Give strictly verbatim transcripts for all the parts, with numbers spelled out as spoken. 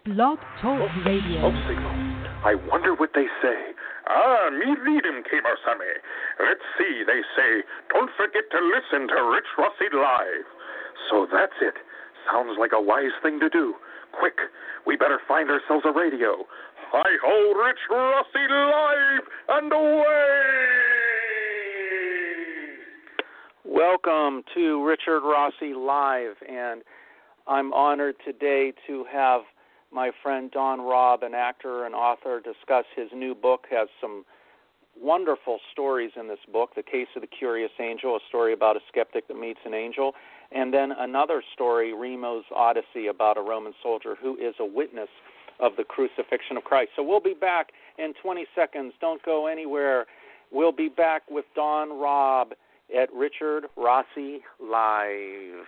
Blog Talk Radio. Smoke signal. I wonder what they say. Ah, me read him, Kemosabe. Let's see, they say, don't forget to listen to Rich Rossi live. So that's it. Sounds like a wise thing to do. Quick, we better find ourselves a radio. Hi-ho, Rich Rossi live and away! Welcome to Richard Rossi Live, and I'm honored today to have my friend Don Robb, an actor and author, discuss his new book. Has some wonderful stories in this book. The Case of the Curious Angel, a story about a skeptic that meets an angel, and then another story, Remo's Odyssey, about a Roman soldier who is a witness of the crucifixion of Christ. So we'll be back in twenty seconds. Don't go anywhere. We'll be back with Don Robb at Richard Rossi Live.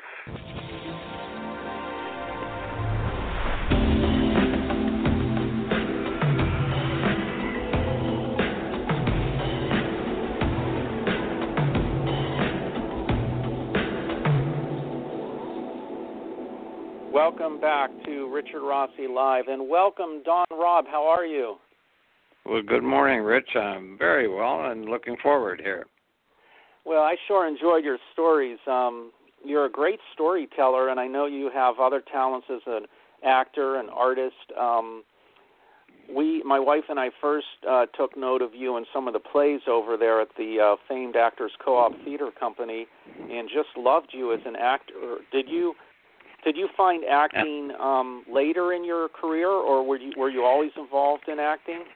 Welcome back to Richard Rossi Live, and welcome, Don Robb. How are you? Well, good morning, Rich. I'm very well and looking forward here. Well, I sure enjoyed your stories. Um, you're a great storyteller, and I know you have other talents as an actor and artist. Um, we, my wife and I, first uh, took note of you in some of the plays over there at the uh, famed Actors Co-op Theater Company, and just loved you as an actor. Did you? Did you find acting um, later in your career, or were you were you always involved in acting?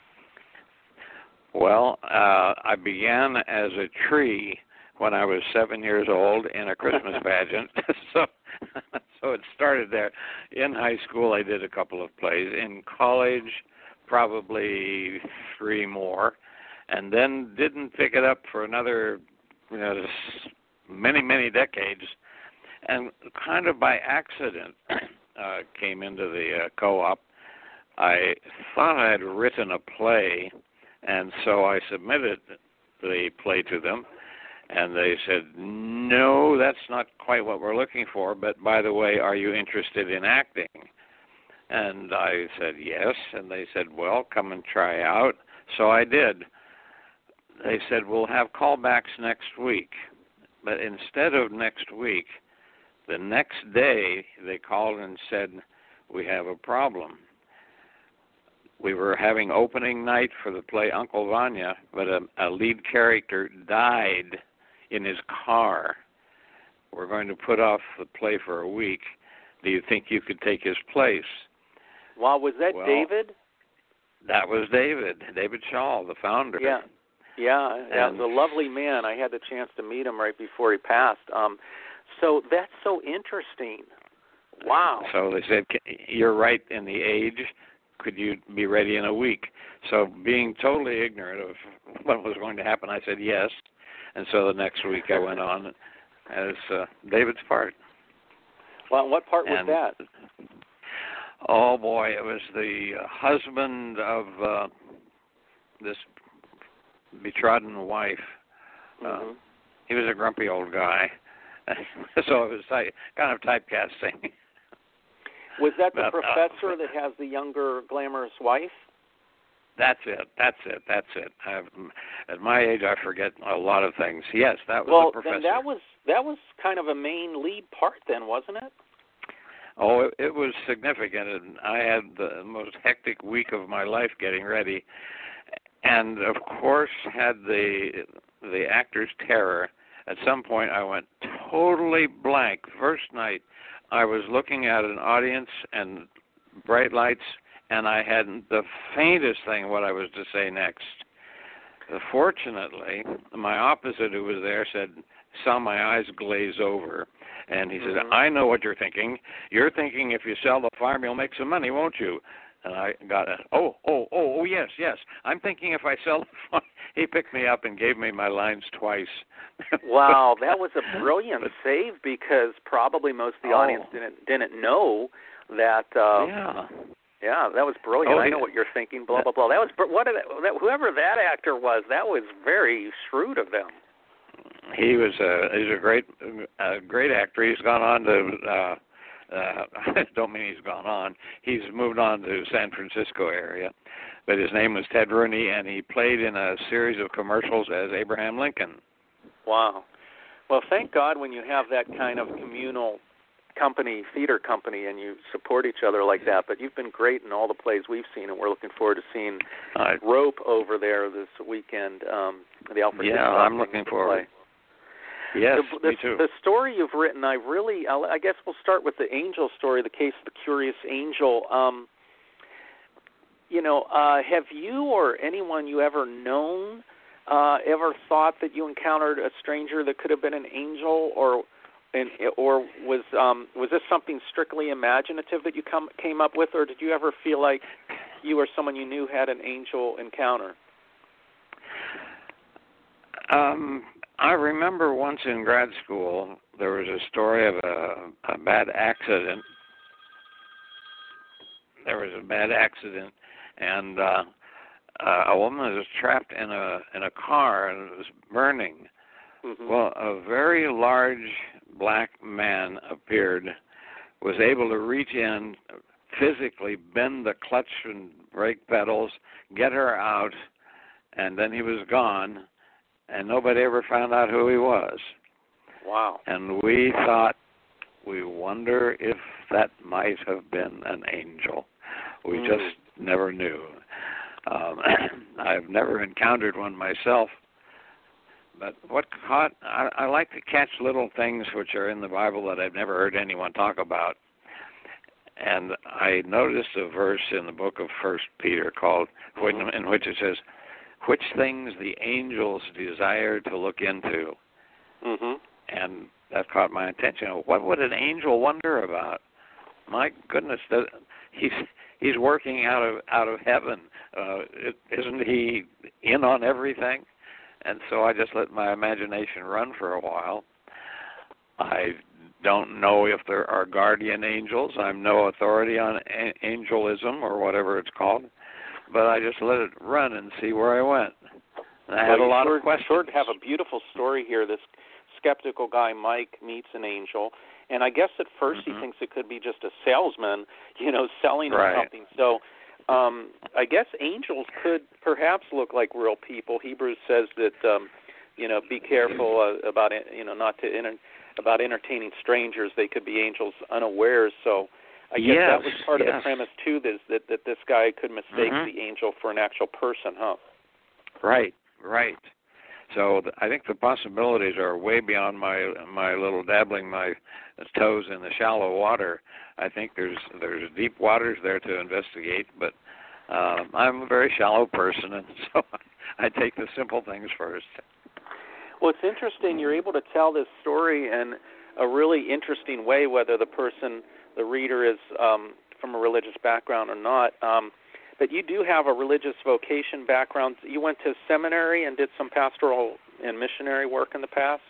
Well, uh, I began as a tree when I was seven years old in a Christmas pageant. so, so it started there. In high school, I did a couple of plays. In college, probably three more, and then didn't pick it up for another, you know, many many decades. And kind of by accident uh, came into the uh, co-op. I thought I had written a play, and so I submitted the play to them, and they said, no, that's not quite what we're looking for, but by the way, are you interested in acting? And I said, yes, and they said, well, come and try out. So I did. They said, we'll have callbacks next week, but instead of next week, the next day, they called and said, we have a problem. We were having opening night for the play Uncle Vanya, but a, a lead character died in his car. We're going to put off the play for a week. Do you think you could take his place? Wow, was that well, David? That was David, David Shaw, the founder. Yeah, yeah, that and, was a lovely man. I had the chance to meet him right before he passed. Um, So that's so interesting. Wow. So they said, you're right in the age. Could you be ready in a week? So being totally ignorant of what was going to happen, I said yes. And so the next week I went on as uh, David's part. Well, what part and, was that? Oh, boy, it was the husband of uh, this betrothed wife. Mm-hmm. Uh, he was a grumpy old guy. So it was like, kind of typecasting. Was that the but, professor uh, that has the younger, glamorous wife? That's it. That's it. That's it. I've, at my age, I forget a lot of things. Yes, that was well, the professor. Well, then that was that was kind of a main lead part, then, wasn't it? Oh, it, it was significant, and I had the most hectic week of my life getting ready, and of course had the the actor's terror. At some point, I went totally blank. First night, I was looking at an audience and bright lights, and I hadn't the faintest thing what I was to say next. Fortunately, my opposite who was there said, saw my eyes glaze over, and he mm-hmm. said, I know what you're thinking. You're thinking if you sell the farm, you'll make some money, won't you? And I got it. Oh, oh, oh, oh, yes, yes. I'm thinking if I sell the farm. He picked me up and gave me my lines twice. Wow, that was a brilliant save because probably most of the oh. audience didn't didn't know that. Uh, yeah, yeah, that was brilliant. Oh, I know yeah. what you're thinking. Blah blah blah. That was what did that, whoever that actor was. That was very shrewd of them. He was a he's a great a great actor. He's gone on to uh, Uh, don't mean he's gone on. He's moved on to San Francisco area. But his name was Ted Rooney, and he played in a series of commercials as Abraham Lincoln. Wow. Well, thank God when you have that kind of communal company, theater company, and you support each other like that. But you've been great in all the plays we've seen, and we're looking forward to seeing uh, Rope over there this weekend. Um, the Alfred yeah, Hitchcock I'm looking forward. Play. Yes, the, the, me too. The story you've written, I really, I guess we'll start with the angel story, the case of the curious angel. Um, you know, uh, have you or anyone you ever known uh, ever thought that you encountered a stranger that could have been an angel, or and, or was um, was this something strictly imaginative that you come, came up with, or did you ever feel like you or someone you knew had an angel encounter? Um, I remember once in grad school there was a story of a, a bad accident. There was a bad accident, and uh, uh, a woman was trapped in a in a car and it was burning. Mm-hmm. Well, a very large black man appeared, was able to reach in, physically bend the clutch and brake pedals, get her out, and then he was gone, and nobody ever found out who he was. Wow. And we thought, we wonder if that might have been an angel. We mm. just never knew. Um, I've never encountered one myself. But what caught, I, I like to catch little things which are in the Bible that I've never heard anyone talk about. And I noticed a verse in the book of First Peter called, mm-hmm. in which it says, which things the angels desire to look into. Mm-hmm. And that caught my attention. What would an angel wonder about? My goodness, he's he's working out of out of heaven. Uh, isn't he in on everything? And so I just let my imagination run for a while. I don't know if there are guardian angels. I'm no authority on a- angelism or whatever it's called, but I just let it run and see where I went. And I well, had a lot sure, of questions. You sure have a beautiful story here. This skeptical guy, Mike, meets an angel, and I guess at first mm-hmm. he thinks it could be just a salesman, you know, selling right. him something. So um, I guess angels could perhaps look like real people. Hebrews says that, um, you know, be careful uh, about, you know, not to enter, about entertaining strangers. They could be angels unawares. So I guess yes, that was part yes. of the premise, too, that, that, that this guy could mistake mm-hmm. the angel for an actual person, huh? Right, right. So th- I think the possibilities are way beyond my my little dabbling my toes in the shallow water. I think there's there's deep waters there to investigate, but um, I'm a very shallow person, and so I take the simple things first. Well, it's interesting. You're able to tell this story in a really interesting way, whether the person, the reader, is um, from a religious background or not. Um, But you do have a religious vocation background. You went to seminary and did some pastoral and missionary work in the past?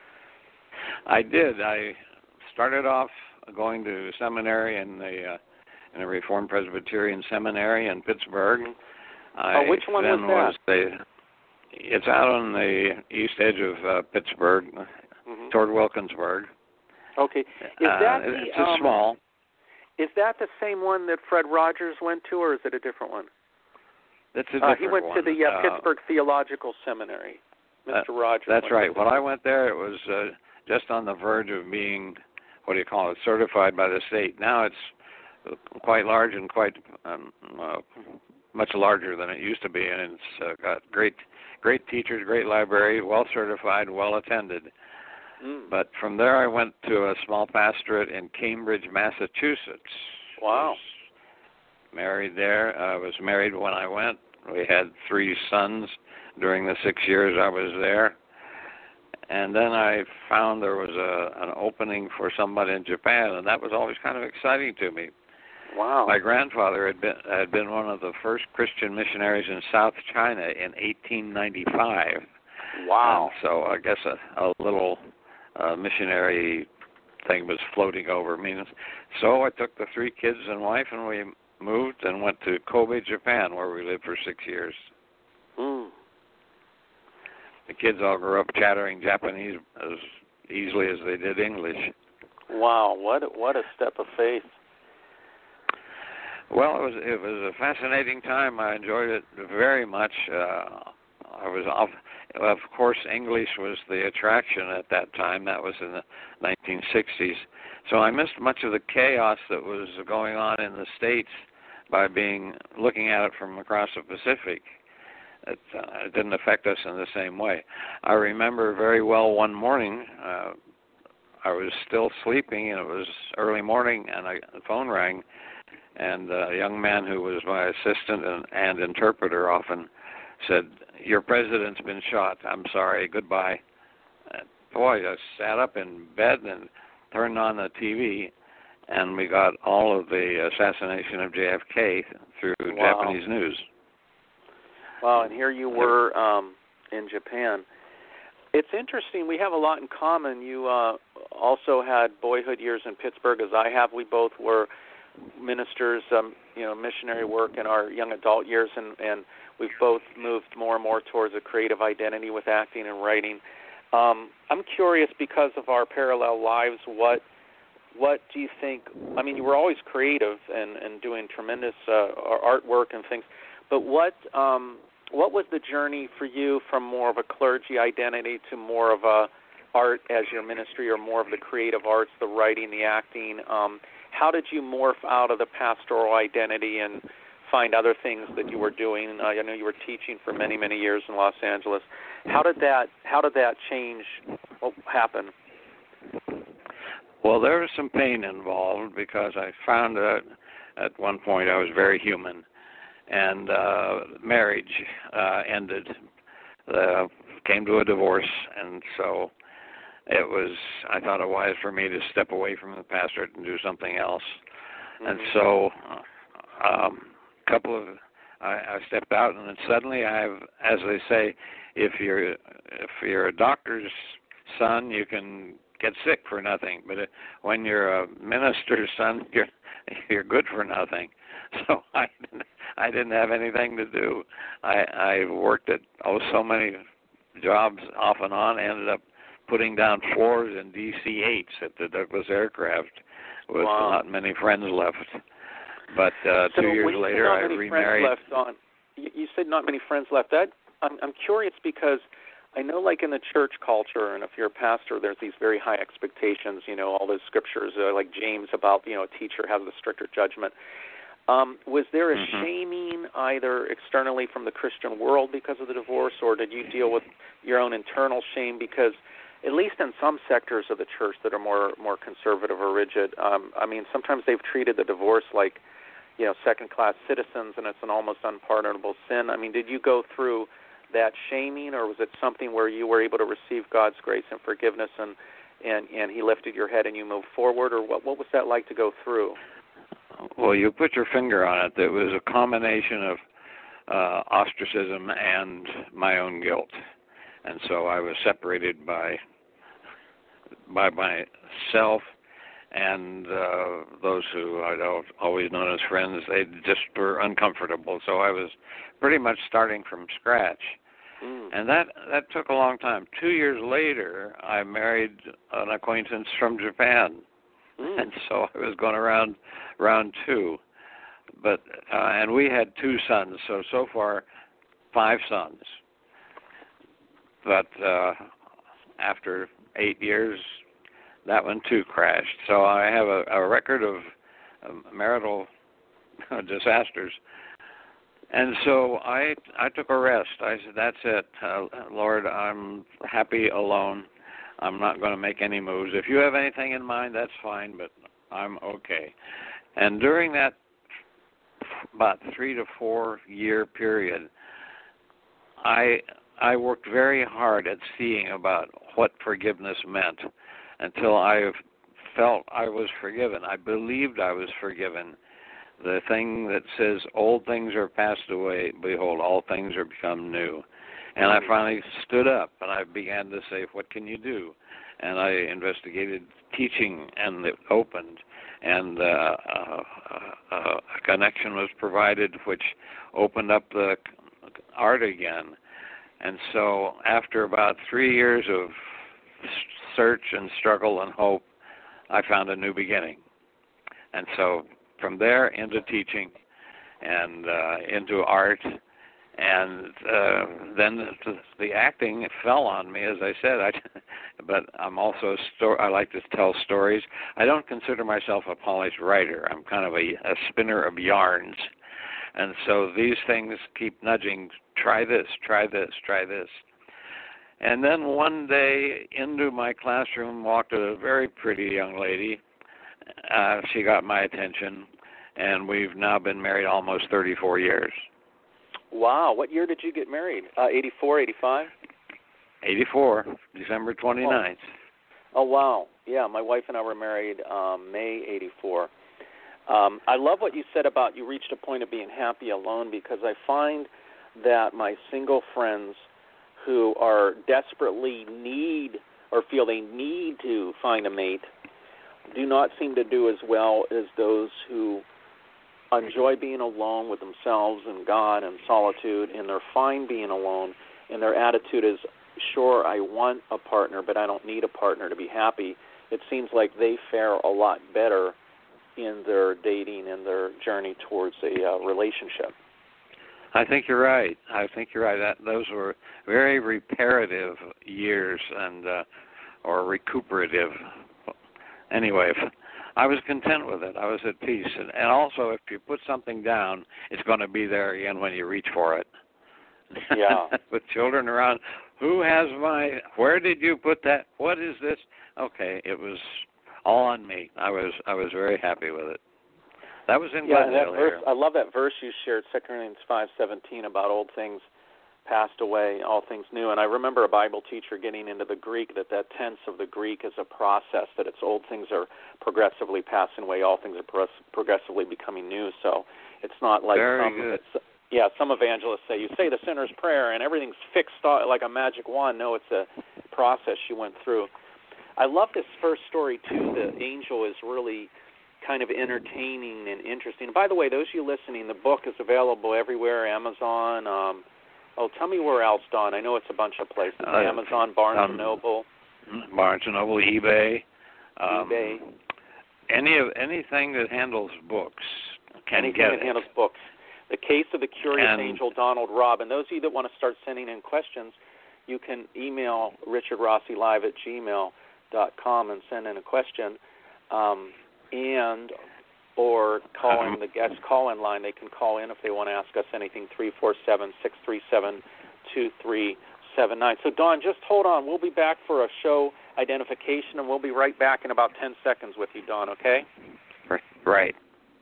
I did. I started off going to seminary in the uh, in a Reformed Presbyterian seminary in Pittsburgh. Mm-hmm. Oh, which one then was that? Was the, it's out on the east edge of uh, Pittsburgh, mm-hmm. toward Wilkinsburg. Okay. Is that uh, the, it's um, a small. Is that the same one that Fred Rogers went to, or is it a different one? It's a different uh, He went one. to the uh, uh, Pittsburgh Theological Seminary. Mister Uh, Rogers. That's right. When I went there, it was uh, just on the verge of being, what do you call it, certified by the state. Now it's quite large and quite um, uh, much larger than it used to be, and it's uh, got great, great teachers, great library, well certified, well attended. Mm. But from there, I went to a small pastorate in Cambridge, Massachusetts. Wow. Was married there. I was married when I went. We had three sons during the six years I was there. And then I found there was a, an opening for somebody in Japan, and that was always kind of exciting to me. Wow. My grandfather had been had been one of the first Christian missionaries in South China in eighteen ninety-five. Wow. And so I guess a, a little uh, missionary thing was floating over me. So I took the three kids and wife, and we moved and went to Kobe, Japan, where we lived for six years. Mm. The kids all grew up chattering Japanese as easily as they did English. Wow, what a, what a step of faith. Well, it was it was a fascinating time. I enjoyed it very much. Uh, I was off. Of course, English was the attraction at that time. That was in the nineteen sixties. So I missed much of the chaos that was going on in the States by being looking at it from across the Pacific. It, uh, it didn't affect us in the same way. I remember very well one morning, uh, I was still sleeping, and it was early morning, and I, the phone rang, and a young man who was my assistant and, and interpreter often said, "Your president's been shot. I'm sorry. Goodbye." And boy, I sat up in bed and turned on the T V, and we got all of the assassination of J F K through Wow. Japanese news. Wow, and here you were um, in Japan. It's interesting. We have a lot in common. You uh, also had boyhood years in Pittsburgh, as I have. We both were ministers, um, you know, missionary work in our young adult years, and, and we've both moved more and more towards a creative identity with acting and writing. Um, I'm curious, because of our parallel lives, what what do you think? I mean, you were always creative and, and doing tremendous uh, artwork and things, but what um, what was the journey for you from more of a clergy identity to more of a art as your ministry, or more of the creative arts, the writing, the acting? Um, how did you morph out of the pastoral identity and find other things that you were doing? Uh, I know you were teaching for many, many years in Los Angeles. How did that How did that change? What happened? Well, there was some pain involved, because I found that at one point I was very human, and uh, marriage uh, ended, uh, came to a divorce, and so it was, I thought it wise for me to step away from the pastorate and do something else. Mm-hmm. And so um, a couple of, I, I stepped out, and then suddenly I have, as they say, if you're, if you're a doctor's son, you can get sick for nothing, but when you're a minister's son, you're you're good for nothing. So I didn't, I didn't have anything to do. I I worked at oh so many jobs off and on. Ended up putting down floors in D C eights at the Douglas Aircraft, with wow. not many friends left. But uh, so two years later, I remarried. Left on, you said not many friends left. That I'm I'm curious, because I know, like in the church culture, and if you're a pastor, there's these very high expectations, you know, all those scriptures, uh, like James, about, you know, a teacher has a stricter judgment. Um, was there a mm-hmm. shaming either externally from the Christian world because of the divorce, or did you deal with your own internal shame? Because at least in some sectors of the church that are more more conservative or rigid, um, I mean, sometimes they've treated the divorce like, you know, second-class citizens, and it's an almost unpardonable sin. I mean, did you go through that shaming, or was it something where you were able to receive God's grace and forgiveness, and, and, and he lifted your head and you moved forward, or what, what was that like to go through? Well, you put your finger on it. It was a combination of uh, ostracism and my own guilt. And so I was separated by by myself and uh, those who I'd always known as friends. They just were uncomfortable. So I was pretty much starting from scratch. Mm. And that, that took a long time. Two years later, I married an acquaintance from Japan. Mm. And so I was going around round two. But uh, and we had two sons, so so far five sons. But uh, after eight years, that one too crashed. So I have a, a record of um, marital disasters. And so I I took a rest. I said, that's it, uh, Lord, I'm happy alone. I'm not going to make any moves. If you have anything in mind, that's fine, but I'm okay. And during that about three to four year period, I I worked very hard at seeing about what forgiveness meant until I felt I was forgiven. I believed I was forgiven. The thing that says, old things are passed away, behold, all things are become new. And I finally stood up, and I began to say, what can you do? And I investigated teaching, and it opened. And uh, uh, uh, a connection was provided, which opened up the art again. And so after about three years of search and struggle and hope, I found a new beginning. And so from there into teaching and uh, into art, and uh, then the, the acting fell on me, as I said. I, but I'm also a sto- I like to tell stories. I don't consider myself a polished writer. I'm kind of a, a spinner of yarns. And so these things keep nudging, try this, try this, try this. And then one day into my classroom walked a very pretty young lady. Uh, she got my attention, and we've now been married almost thirty-four years. Wow. What year did you get married? Uh, eighty-four, eighty-five? eighty-four, December twenty-ninth. Oh. oh, wow. Yeah, my wife and I were married um, May eighty-four. Um, I love what you said about you reached a point of being happy alone, because I find that my single friends who are desperately need or feel they need to find a mate do not seem to do as well as those who enjoy being alone with themselves and God and solitude, and they're fine being alone, and their attitude is, sure, I want a partner, but I don't need a partner to be happy. It seems like they fare a lot better in their dating and their journey towards a uh, relationship. I think you're right. I think you're right. That, those were very reparative years, and uh, or recuperative. Anyway, if, I was content with it. I was at peace. And, and also, if you put something down, it's going to be there again when you reach for it. Yeah. With children around, who has my, where did you put that? What is this? Okay, it was all on me. I was I was very happy with it. That was in yeah, Glendale that verse, here. I love that verse you shared, Second Corinthians five seventeen, about old things passed away, all things new. And I remember a Bible teacher getting into the Greek, that that tense of the Greek is a process, that it's old things are progressively passing away, all things are pro- progressively becoming new. So it's not like Very some, good. It's, yeah, some evangelists say, you say the sinner's prayer and everything's fixed like a magic wand. No, it's a process you went through. I love this first story, too. The angel is really kind of entertaining and interesting. And by the way, those of you listening, the book is available everywhere, Amazon. Um, oh, tell me where else, Don. I know it's a bunch of places. Uh, Amazon, Barnes um, and Noble. Barnes and Noble, eBay. Um, eBay. Any of anything that handles books can Anything get that it. handles books. The Case of the Curious And, Angel, Donald Robb. And those of you that want to start sending in questions, you can email richard rossi live at gmail dot com and send in a question. Um, and or call in the guest call-in line. They can call in if they want to ask us anything, three four seven, six three seven, two three seven nine. So, Don, just hold on. We'll be back for a show identification, and we'll be right back in about ten seconds with you, Don, okay? Right.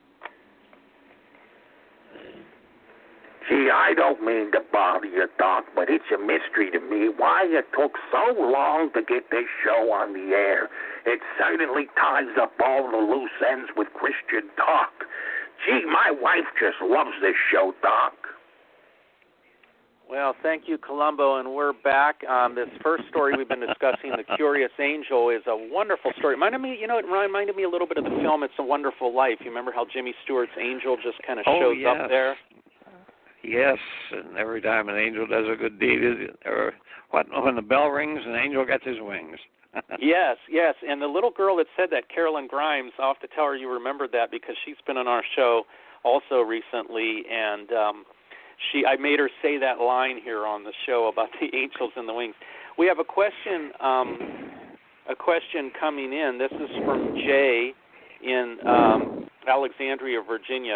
Gee, I don't mean to bother you, Doc, but it's a mystery to me why it took so long to get this show on the air. It certainly ties up all the loose ends with Christian talk. Gee, my wife just loves this show, Doc. Well, thank you, Columbo, and we're back. Um, this first story we've been discussing, The Curious Angel, is a wonderful story. It reminded me, you know, it reminded me a little bit of the film It's a Wonderful Life. You remember how Jimmy Stewart's angel just kind of Oh, shows yes. up there? Yes, and every time an angel does a good deed, or what, when the bell rings, an angel gets his wings. Yes, yes. And the little girl that said that, Carolyn Grimes, I'll have to tell her you remembered that because she's been on our show also recently, and um, she I made her say that line here on the show about the angels and the wings. We have a question, um, a question coming in. This is from Jay in um, Alexandria, Virginia.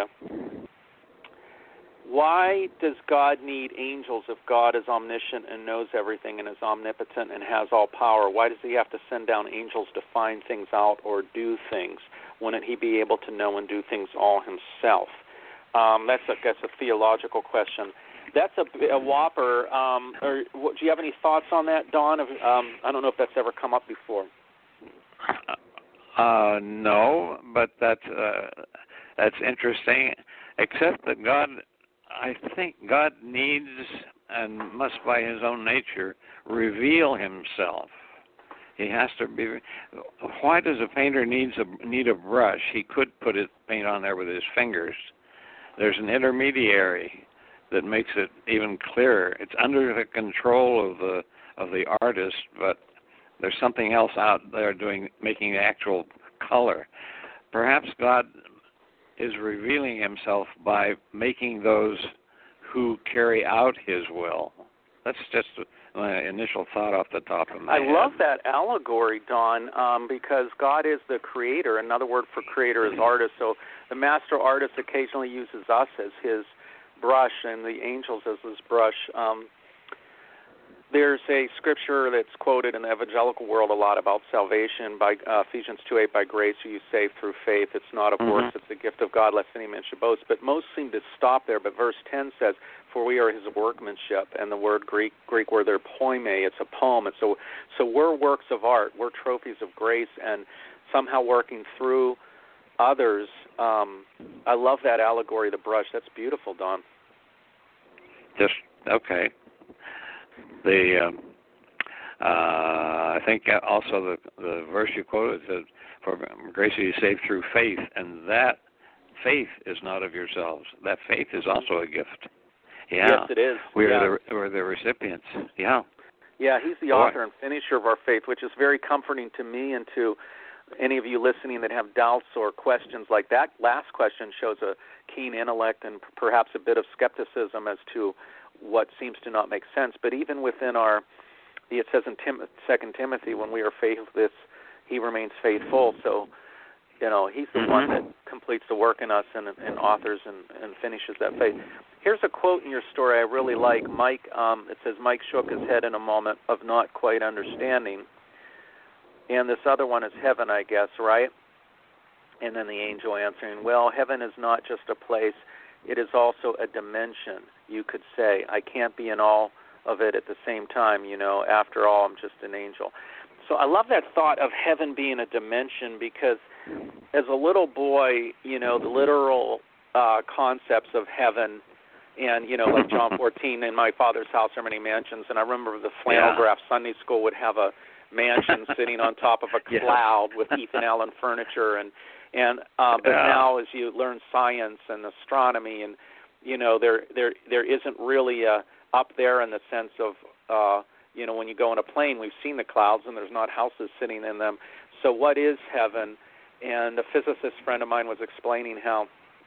Why does God need angels if God is omniscient and knows everything and is omnipotent and has all power? Why does he have to send down angels to find things out or do things? Wouldn't he be able to know and do things all himself? Um, that's, a, that's a theological question. That's a, a whopper. Um, or, do you have any thoughts on that, Don? Um, I don't know if that's ever come up before. Uh, no, but that's, uh, that's interesting, except that God... I think God needs and must, by his own nature, reveal himself. He has to be. Why does a painter needs a need a brush? He could put his paint on there with his fingers. There's an intermediary that makes it even clearer. It's under the control of the of the artist, but there's something else out there doing making the actual color. Perhaps God is revealing himself by making those who carry out his will. That's just my initial thought off the top of my I head. love that allegory, Don, um, because God is the creator. Another word for creator is artist. So the master artist occasionally uses us as his brush and the angels as his brush. Um, there's a scripture that's quoted in the evangelical world a lot about salvation by uh, Ephesians two eight, by grace are you saved through faith. It's not of Mm-hmm. works, it's the gift of God, lest any man should boast. But most seem to stop there. But verse ten says, for we are his workmanship, and the word Greek Greek word there, poime, it's a poem. And so, so we're works of art. We're trophies of grace, and somehow working through others. Um, I love that allegory, the brush. That's beautiful, Don. Just, okay. The um, uh, I think also the the verse you quoted said, "For grace are you saved through faith," and that faith is not of yourselves. That faith is also a gift. Yeah. Yes, it is. We yeah. are the we're the recipients. Yeah. Yeah, he's the Boy. author and finisher of our faith, which is very comforting to me and to any of you listening that have doubts or questions like that. Last question shows a keen intellect and perhaps a bit of skepticism as to what seems to not make sense. But even within our, it says in Tim, Second Timothy, when we are faithless, he remains faithful. So, you know, he's the mm-hmm. one that completes the work in us and, and authors and, and finishes that faith. Here's a quote in your story I really like. Mike, um, it says, Mike shook his head in a moment of not quite understanding. And this other one is heaven, I guess, right? And then the angel answering, well, heaven is not just a place. It is also a dimension, you could say. I can't be in all of it at the same time, you know. After all, I'm just an angel. So I love that thought of heaven being a dimension because as a little boy, you know, the literal uh, concepts of heaven and, you know, like John fourteen, in my Father's house are many mansions. And I remember the flannel graph Sunday school would have a mansion sitting on top of a cloud yes. with Ethan Allen furniture. And, and uh, but yeah. now as you learn science and astronomy and, you know, there there there isn't really a up there in the sense of, uh, you know, when you go in a plane, we've seen the clouds and there's not houses sitting in them. So what is heaven? And a physicist friend of mine was explaining how,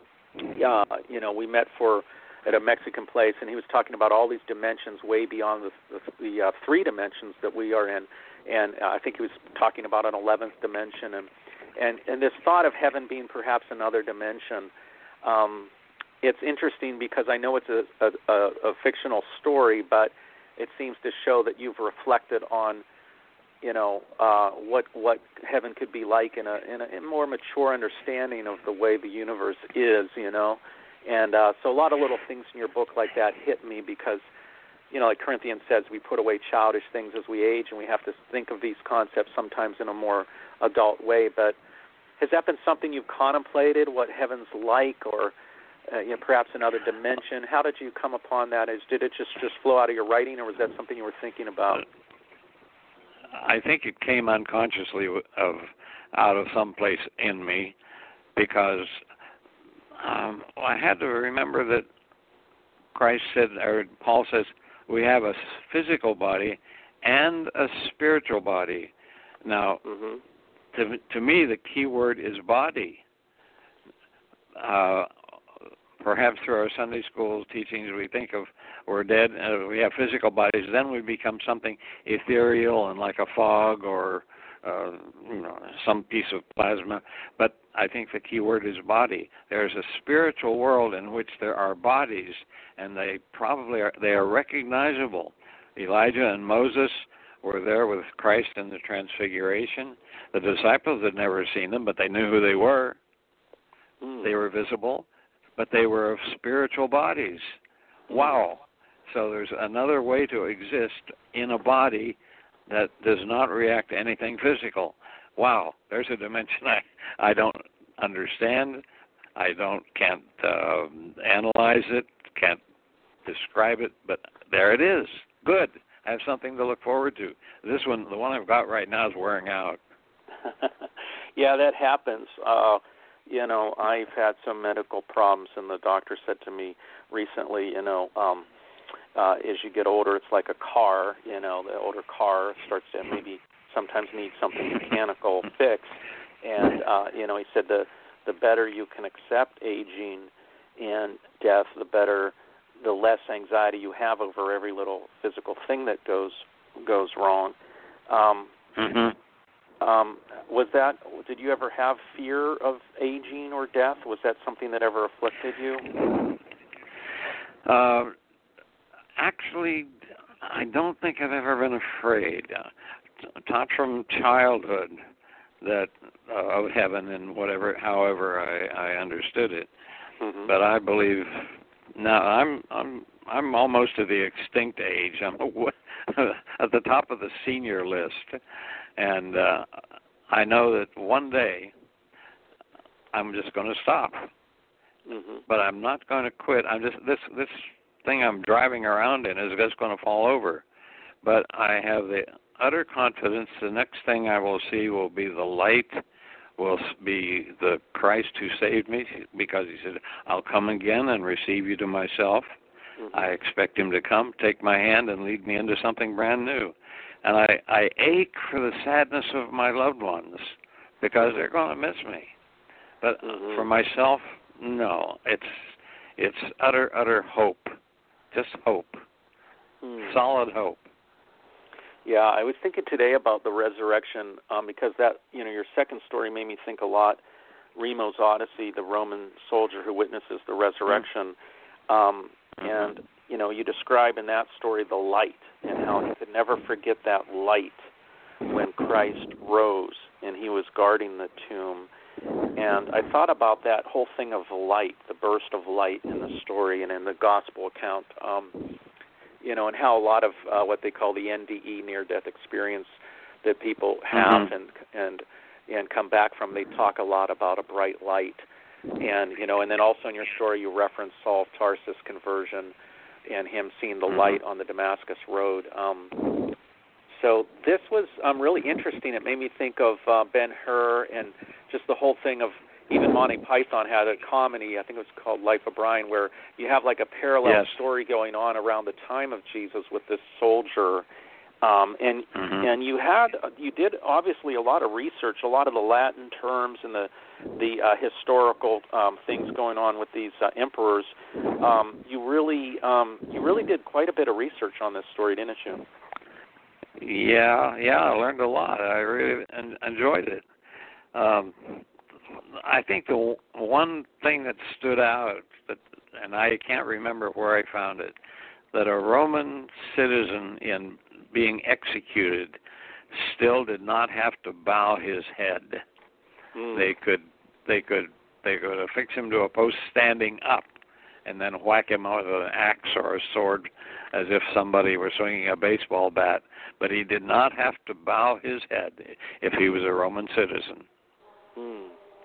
uh, you know, we met for at a Mexican place, and he was talking about all these dimensions way beyond the, the, the uh, three dimensions that we are in. And uh, I think he was talking about an eleventh dimension. And, and, and this thought of heaven being perhaps another dimension, um, it's interesting because I know it's a, a, a fictional story, but it seems to show that you've reflected on, you know, uh, what what heaven could be like in a, in a in more mature understanding of the way the universe is, you know. And uh, so a lot of little things in your book like that hit me because, you know, like Corinthians says, we put away childish things as we age, and we have to think of these concepts sometimes in a more adult way. But has that been something you've contemplated, what heaven's like, or uh, you know, perhaps another dimension? How did you come upon that? Is, did it just, just flow out of your writing, or was that something you were thinking about? I think it came unconsciously of out of some place in me because um, I had to remember that Christ said, or Paul says, we have a physical body and a spiritual body. Now, mm-hmm. to to me, the key word is body. Uh, perhaps through our Sunday school teachings, we think of we're dead, uh, we have physical bodies, then we become something ethereal and like a fog or uh, you know, some piece of plasma. But I think the key word is body. There's a spiritual world in which there are bodies, and they probably are, they are recognizable. Elijah and Moses were there with Christ in the Transfiguration. The disciples had never seen them, but they knew who they were. Mm. They were visible, but they were of spiritual bodies. Wow. So there's another way to exist in a body that does not react to anything physical. Wow, there's a dimension I, I don't understand. I don't can't uh, analyze it, can't describe it, but there it is. Good. I have something to look forward to. This one, the one I've got right now, is wearing out. Yeah, that happens. Uh, you know, I've had some medical problems, and the doctor said to me recently, you know, um, uh, as you get older, it's like a car. You know, the older car starts to maybe sometimes need something mechanical fixed. And uh, you know, he said the the better you can accept aging and death, the better, the less anxiety you have over every little physical thing that goes goes wrong. Um, mm-hmm. um, was that? Did you ever have fear of aging or death? Was that something that ever afflicted you? Uh, actually, I don't think I've ever been afraid. Uh, taught from childhood that uh, of heaven and whatever, however I, I understood it. Mm-hmm. But I believe now I'm I'm I'm almost to the extinct age. I'm at the top of the senior list, and uh, I know that one day I'm just going to stop. Mm-hmm. But I'm not going to quit. I'm just this this thing I'm driving around in is just going to fall over. But I have the utter confidence the next thing I will see will be the light, will be the Christ who saved me, because he said, I'll come again and receive you to myself. Mm-hmm. I expect him to come, take my hand, and lead me into something brand new. And I, I ache for the sadness of my loved ones because they're going to miss me. But mm-hmm. for myself, no. It's it's utter, utter hope. Just hope. Mm. Solid hope. Yeah, I was thinking today about the resurrection um, because that, you know, your second story made me think a lot. Remo's Odyssey, the Roman soldier who witnesses the resurrection. Mm. Um, mm-hmm. And, you know, you describe in that story the light and how he could never forget that light when Christ rose and he was guarding the tomb. And I thought about that whole thing of light, the burst of light in the story and in the gospel account. Um You know, and how a lot of uh, what they call the N D E, near-death experience, that people have mm-hmm. and and and come back from, they talk a lot about a bright light, and you know, and then also in your story you reference Saul of Tarsus' conversion and him seeing the mm-hmm. light on the Damascus Road. Um, so this was um, really interesting. It made me think of uh, Ben-Hur and just the whole thing of. Even Monty Python had a comedy, I think it was called Life of Brian, where you have like a parallel yes. story going on around the time of Jesus with this soldier, um, and mm-hmm. and you had you did obviously a lot of research, a lot of the Latin terms and the the uh, historical um, things going on with these uh, emperors. Um, you really um, you really did quite a bit of research on this story, didn't you? Yeah, yeah, I learned a lot. I really en- enjoyed it. Um, I think the one thing that stood out, that, and I can't remember where I found it, that a Roman citizen in being executed still did not have to bow his head. Mm. They could, they could, they could affix him to a post standing up, and then whack him with an axe or a sword, as if somebody were swinging a baseball bat. But he did not have to bow his head if he was a Roman citizen. Mm.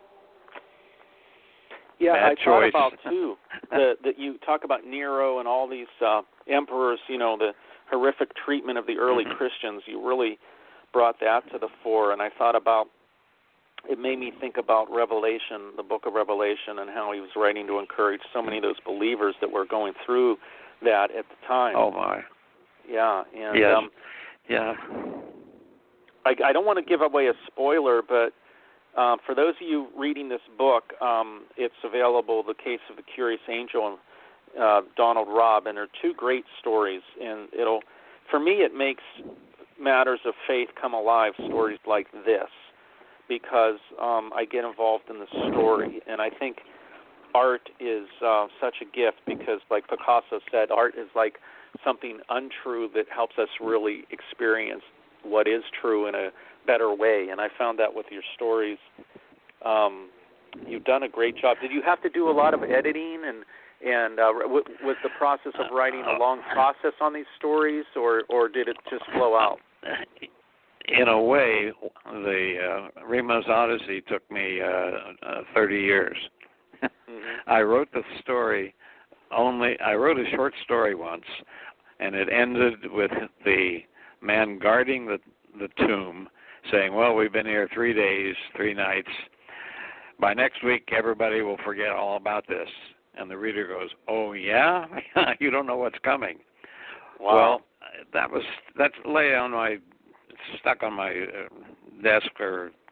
Yeah, Bad I choice. thought about, too, that the, you talk about Nero and all these uh, emperors, you know, the horrific treatment of the early mm-hmm. Christians. You really brought that to the fore, and I thought about, it made me think about Revelation, the book of Revelation, and how he was writing to encourage so many of those believers that were going through that at the time. Oh, my. Yeah. And, yes. Um, yeah. I, I don't want to give away a spoiler, but Uh, for those of you reading this book, um, it's available, The Case of the Curious Angel, and uh, Donald Robb, and they're two great stories. And it'll, for me, it makes matters of faith come alive, stories like this, because um, I get involved in the story. And I think art is uh, such a gift because, like Picasso said, art is like something untrue that helps us really experience what is true in a better way, and I found that with your stories. Um, you've done a great job. Did you have to do a lot of editing, and and uh, w- was the process of writing a long process on these stories, or, or did it just flow out? In a way, the uh, Remo's Odyssey took me uh, uh, thirty years. Mm-hmm. I wrote the story only, I wrote a short story once, and it ended with the man guarding the, the tomb saying, well, we've been here three days, three nights. By next week, everybody will forget all about this. And the reader goes, oh, yeah? You don't know what's coming. Wow. Well, that was, that's lay on my, stuck on my uh, desk or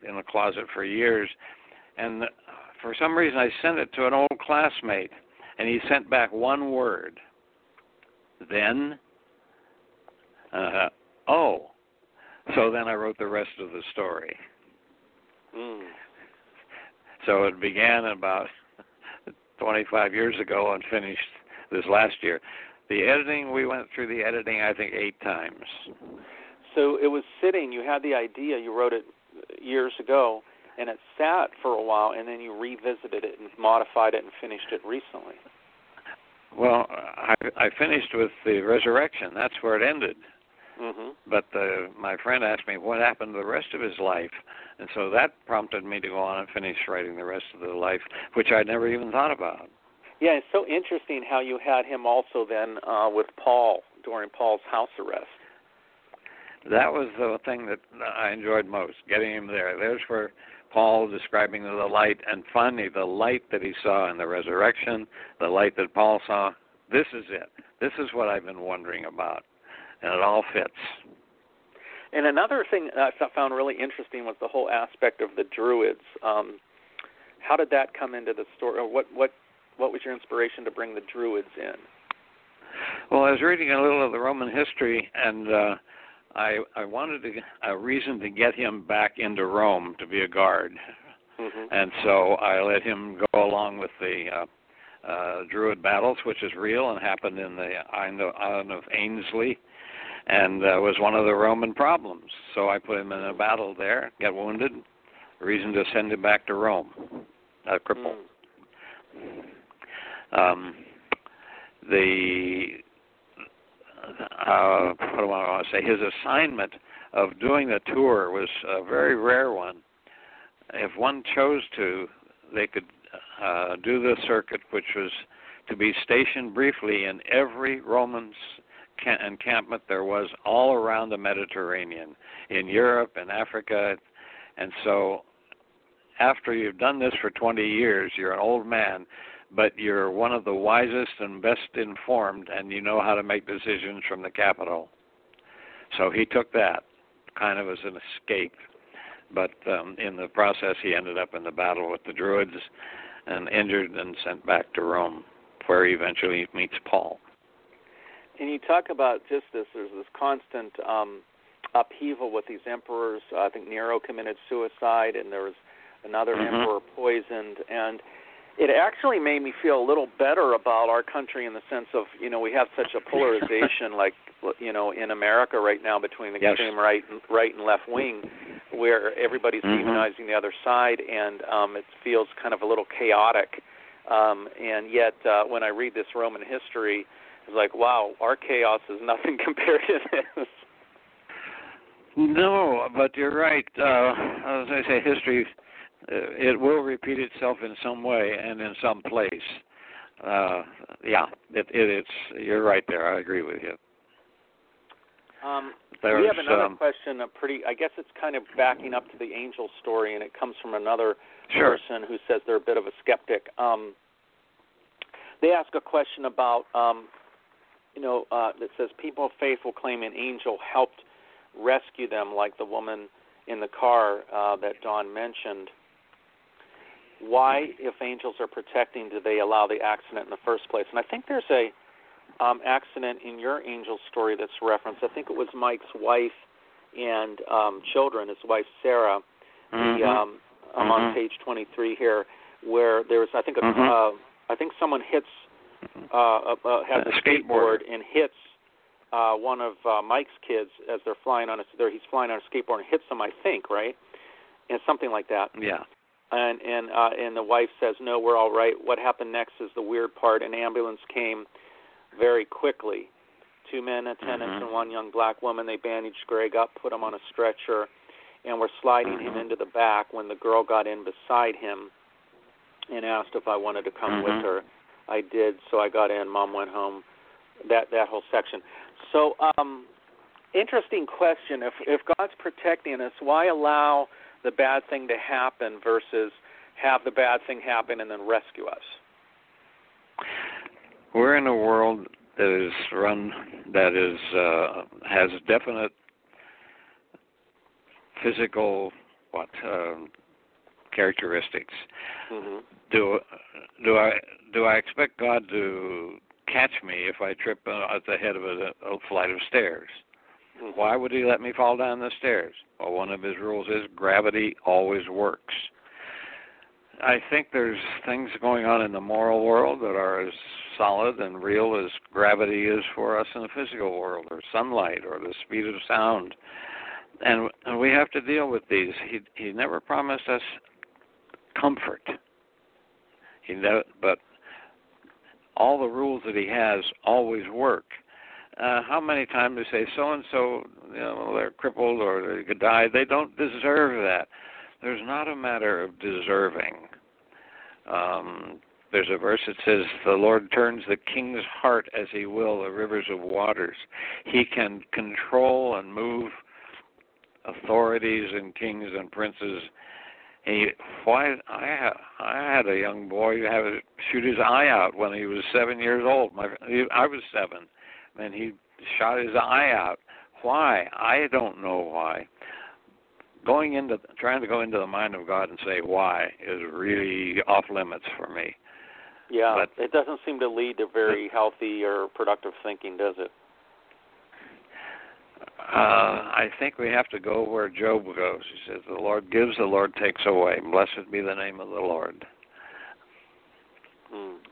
in the closet for years. And for some reason, I sent it to an old classmate, and he sent back one word. Then, uh, oh. So then I wrote the rest of the story. Mm. So it began about twenty-five years ago and finished this last year. The editing, we went through the editing, I think, eight times. So it was sitting, you had the idea, you wrote it years ago, and it sat for a while, and then you revisited it and modified it and finished it recently. Well, I, I finished with the resurrection. That's where it ended. Mm-hmm. But uh, my friend asked me what happened to the rest of his life, and so that prompted me to go on and finish writing the rest of the life, which I'd never even thought about. Yeah, it's so interesting how you had him also then uh, with Paul during Paul's house arrest. That was the thing that I enjoyed most, getting him there. There's where Paul describing the light, and finally the light that he saw in the resurrection, the light that Paul saw, this is it. This is what I've been wondering about. And it all fits. And another thing I found really interesting was the whole aspect of the Druids. Um, how did that come into the story? Or what, what, what was your inspiration to bring the Druids in? Well, I was reading a little of the Roman history, and uh, I, I wanted to, a reason to get him back into Rome to be a guard. Mm-hmm. And so I let him go along with the uh, uh, Druid battles, which is real and happened in the island of Ainsley, and uh, was one of the Roman problems. So I put him in a battle there, got wounded, reason to send him back to Rome, a cripple. Mm. Um, the, uh, what do I want to say, his assignment of doing the tour was a very rare one. If one chose to, they could uh, do the circuit, which was to be stationed briefly in every Roman's encampment there was all around the Mediterranean, in Europe and Africa. And so after you've done this for twenty years, you're an old man, but you're one of the wisest and best informed, and you know how to make decisions from the capital. So he took that kind of as an escape. But um, in the process, he ended up in the battle with the Druids and injured and sent back to Rome, where he eventually meets Paul. And you talk about just this, there's this constant um, upheaval with these emperors. Uh, I think Nero committed suicide, and there was another mm-hmm. emperor poisoned. And it actually made me feel a little better about our country in the sense of, you know, we have such a polarization, like, you know, in America right now between the yes. extreme right and, right and left wing, where everybody's mm-hmm. demonizing the other side, and um, it feels kind of a little chaotic. Um, and yet, uh, when I read this Roman history, it's like, wow, our chaos is nothing compared to this. No, but you're right. Uh, as I say, history, uh, it will repeat itself in some way and in some place. Uh, yeah, it, it, it's. You're right there. I agree with you. Um, There's, we have another um, question. A pretty, I guess it's kind of backing up to the angel story, and it comes from another sure. person who says they're a bit of a skeptic. Um, they ask a question about. Um, You know, uh, that says people of faith will claim an angel helped rescue them, like the woman in the car uh, that Don mentioned. Why, if angels are protecting, do they allow the accident in the first place? And I think there's a um, accident in your angel story that's referenced. I think it was Mike's wife and um, children, his wife Sarah. Mm-hmm. The, um, I'm mm-hmm. on page twenty-three here, where there's, I think, a, mm-hmm. uh, I think someone hits. Uh, uh, has a skateboard and hits uh, one of uh, Mike's kids as they're flying on a. There, he's flying on a skateboard and hits them, I think, right? And something like that. Yeah. And and uh, and the wife says, "No, we're all right." What happened next is the weird part. An ambulance came very quickly. Two men, attendants, mm-hmm. and one young black woman. They bandaged Greg up, put him on a stretcher, and were sliding mm-hmm. him into the back when the girl got in beside him and asked if I wanted to come mm-hmm. with her. I did, so I got in. Mom went home. That that whole section. So, um, interesting question. If if God's protecting us, why allow the bad thing to happen versus have the bad thing happen and then rescue us? We're in a world that is run that is uh, has definite physical what um, characteristics. Mm-hmm. Do do I do I expect God to catch me if I trip uh, at the head of a, a flight of stairs? Mm-hmm. Why would He let me fall down the stairs? Well, one of His rules is gravity always works. I think there's things going on in the moral world that are as solid and real as gravity is for us in the physical world, or sunlight, or the speed of sound. And, and we have to deal with these. He he never promised us comfort. He never, but all the rules that He has always work. Uh, how many times they say so and so, you know, they're crippled or they could die? They don't deserve that. There's not a matter of deserving. Um, there's a verse that says, the Lord turns the king's heart as He will the rivers of waters. He can control and move authorities and kings and princes. He, why, I, I had a young boy have to shoot his eye out when he was seven years old. My, he, I was seven, and he shot his eye out. Why? I don't know why. Going into trying to go into the mind of God and say why is really off limits for me. Yeah, but, it doesn't seem to lead to very healthy or productive thinking, does it? Uh, I think we have to go where Job goes. He says, the Lord gives, the Lord takes away. Blessed be the name of the Lord. Hmm.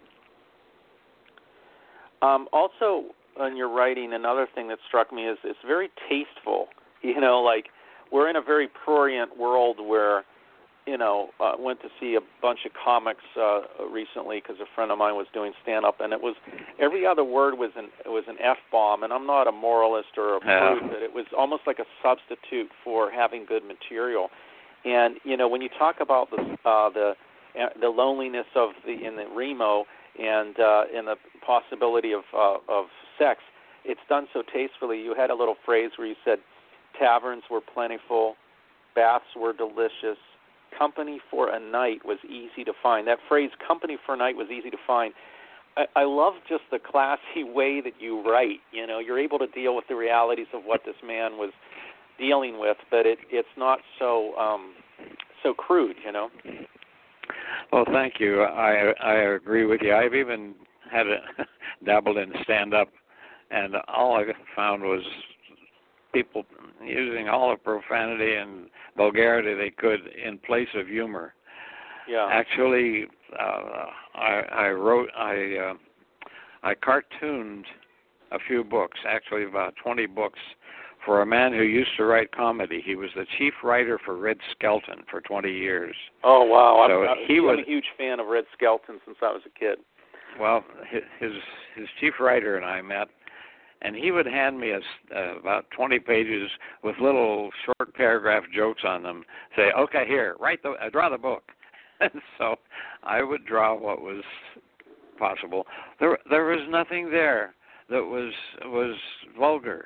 Um, also, in your writing, another thing that struck me is it's very tasteful. You know, like, we're in a very prurient world where, you know, I uh, went to see a bunch of comics uh, recently because a friend of mine was doing stand-up, and it was every other word was an it was an F-bomb, and I'm not a moralist or a prude, yeah. but it was almost like a substitute for having good material. And you know, when you talk about the uh, the uh, the loneliness of the in the Remo and uh, and the possibility of uh, of sex, it's done so tastefully. You had a little phrase where you said, taverns were plentiful, baths were delicious, company for a night was easy to find. That phrase, company for a night, was easy to find. I, I love just the classy way that you write. You know, you're able to deal with the realities of what this man was dealing with, but it, it's not so um, so crude, you know. Well, thank you. I I agree with you. I've even had a dabbled in stand-up, and all I found was people using all the profanity and vulgarity they could in place of humor. Yeah. Actually, uh, I, I wrote, I, uh, I cartooned a few books, actually about twenty books, for a man who used to write comedy. He was the chief writer for Red Skelton for twenty years. Oh, wow. So I'm, he I'm was a huge fan of Red Skelton since I was a kid. Well, his his chief writer and I met, and he would hand me a, uh, about twenty pages with little short paragraph jokes on them. Say, okay, here, write the, uh, draw the book. And so I would draw what was possible. There, there was nothing there that was was vulgar.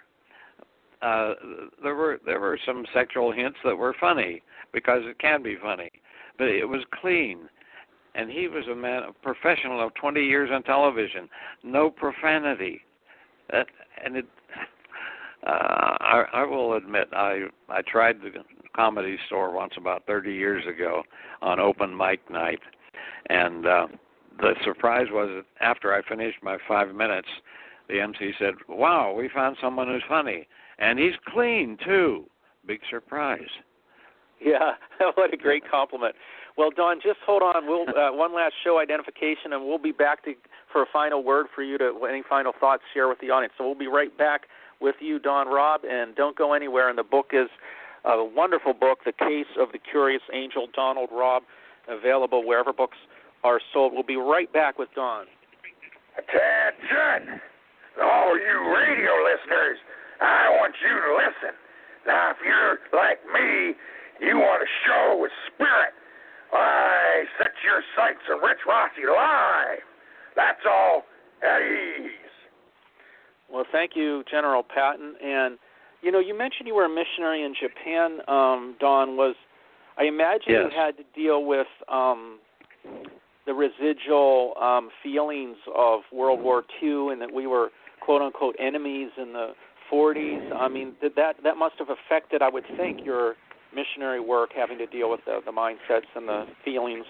Uh, there were there were some sexual hints that were funny because it can be funny, but it was clean. And he was a man, a professional of twenty years on television, no profanity. That, and it, uh, I, I will admit, I I tried the Comedy Store once about thirty years ago on open mic night, and uh, the surprise was that after I finished my five minutes, the M C said, "Wow, we found someone who's funny, and he's clean too." Big surprise. Yeah, what a great compliment. Well, Don, just hold on. We'll uh, one last show identification, and we'll be back to for a final word for you to any final thoughts share with the audience. So we'll be right back with you, Don Robb, and don't go anywhere. And the book is a wonderful book, The Case of the Curious Angel, Donald Robb, available wherever books are sold. We'll be right back with Don. Attention! All you radio listeners, I want you to listen. Now, if you're like me, you want a show with spirit, why, set your sights on Rich Rossi Live. That's all at ease. Well, thank you, General Patton. And, you know, you mentioned you were a missionary in Japan, um, Don. Was I imagine yes. you had to deal with um, the residual um, feelings of World War Two and that we were, quote-unquote, enemies in the forties. I mean, did that, that must have affected, I would think, your missionary work, having to deal with the, the mindsets and the feelings?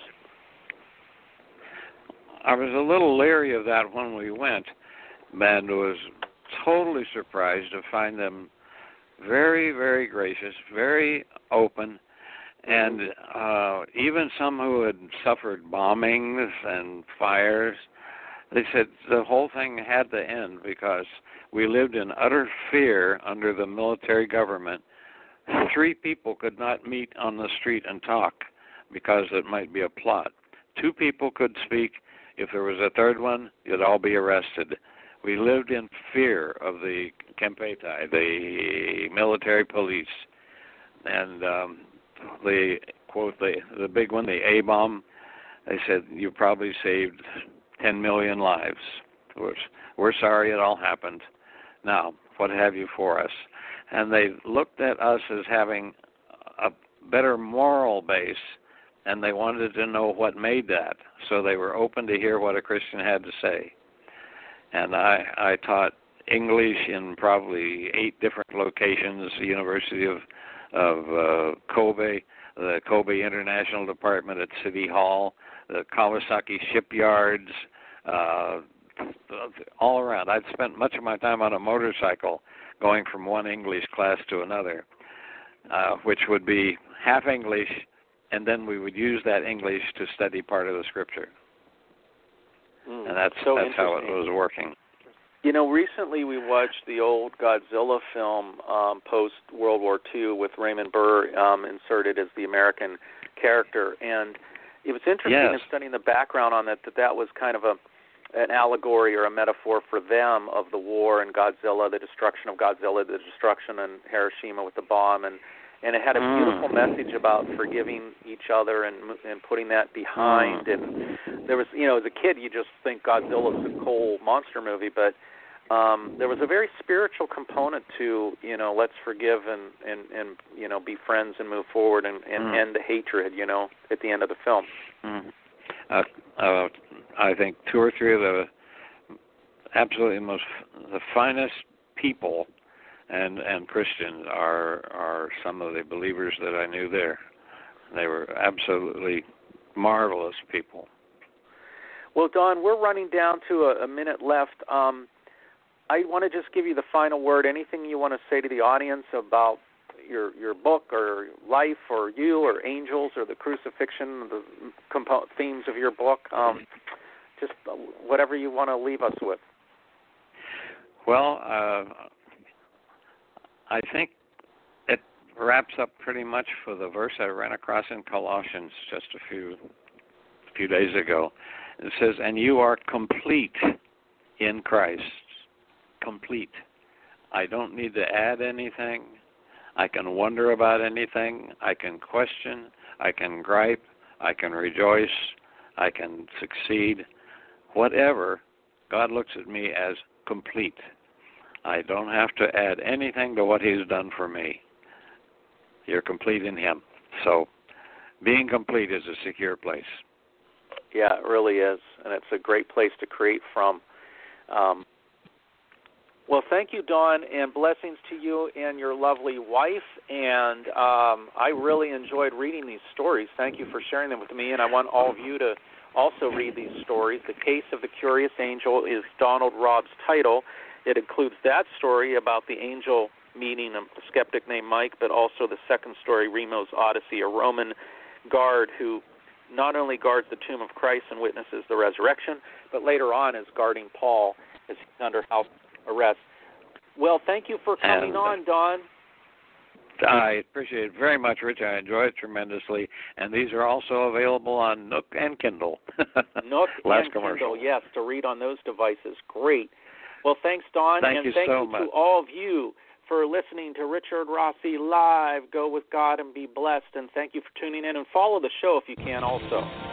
I was a little leery of that when we went, and was totally surprised to find them very, very gracious, very open, and uh, even some who had suffered bombings and fires, they said the whole thing had to end because we lived in utter fear under the military government. Three people could not meet on the street and talk because it might be a plot. Two people could speak. If there was a third one, you'd all be arrested. We lived in fear of the Kempeitai, the military police. And um, the, quote, the, the big one, the A-bomb, they said, you probably saved ten million lives. We're, we're sorry it all happened. Now, what have you for us? And they looked at us as having a better moral base, and they wanted to know what made that. So they were open to hear what a Christian had to say. And I, I taught English in probably eight different locations, the University of, of uh, Kobe, the Kobe International Department at City Hall, the Kawasaki shipyards, uh, all around. I'd spent much of my time on a motorcycle going from one English class to another, uh, which would be half English, and then we would use that English to study part of the Scripture. Mm, and that's so that's how it was working. You know, recently we watched the old Godzilla film um, post-World War Two with Raymond Burr um, inserted as the American character, and it was interesting yes. in studying the background on that, that that was kind of a an allegory or a metaphor for them of the war and Godzilla, the destruction of Godzilla, the destruction in Hiroshima with the bomb, and, and it had a beautiful mm. message about forgiving each other and and putting that behind. Mm. And there was, you know, as a kid, you just think Godzilla's a cold monster movie, but um, there was a very spiritual component to, you know, let's forgive and, and, and you know, be friends and move forward and, and mm. end the hatred, you know, at the end of the film. Mm. Uh, uh, I think two or three of the absolutely most the finest people and and Christians are are some of the believers that I knew there. They were absolutely marvelous people. Well, Don, we're running down to a, a minute left. Um, I want to just give you the final word. Anything you want to say to the audience about your your book or life or you or angels or the crucifixion, the compo- themes of your book? Um, just whatever you want to leave us with. Well, uh, I think it wraps up pretty much for the verse I ran across in Colossians just a few few days ago. It says, "And you are complete in Christ." Complete. I don't need to add anything. I can wonder about anything. I can question. I can gripe. I can rejoice. I can succeed. Whatever, God looks at me as complete. I don't have to add anything to what He's done for me. You're complete in Him. So being complete is a secure place. Yeah, it really is. And it's a great place to create from. Um, Well, thank you, Don, and blessings to you and your lovely wife. And um, I really enjoyed reading these stories. Thank you for sharing them with me, and I want all of you to also read these stories. The Case of the Curious Angel is Donald Robb's title. It includes that story about the angel meeting a skeptic named Mike, but also the second story, Remo's Odyssey, a Roman guard who not only guards the tomb of Christ and witnesses the resurrection, but later on is guarding Paul as he's under house arrest. Well, thank you for coming and, on, Don. I appreciate it very much, Rich. I enjoy it tremendously. And these are also available on Nook and Kindle. Nook Last and commercial. Kindle, yes, to read on those devices. Great. Well, thanks, Don. Thank and you thank so you much. to all of you for listening to Richard Rossi Live. Go with God and be blessed. And thank you for tuning in. And follow the show if you can also.